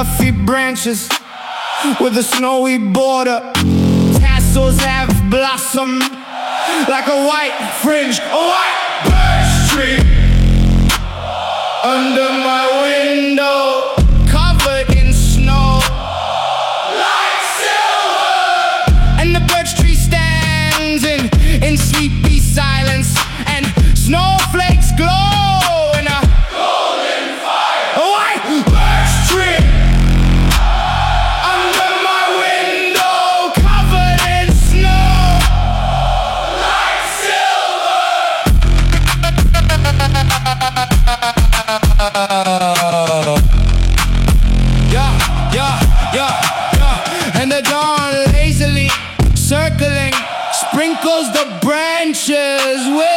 fluffy branches with a snowy border. Tassels have blossomed like a white fringe, a white birch tree under my window, covered in snow like silver. And the birch tree stands in sleepy silence, and snowflakes glow in a golden fire. A white birch tree under my window, covered in snow like silver. Yeah. And the dawn lazily circling sprinkles the branches with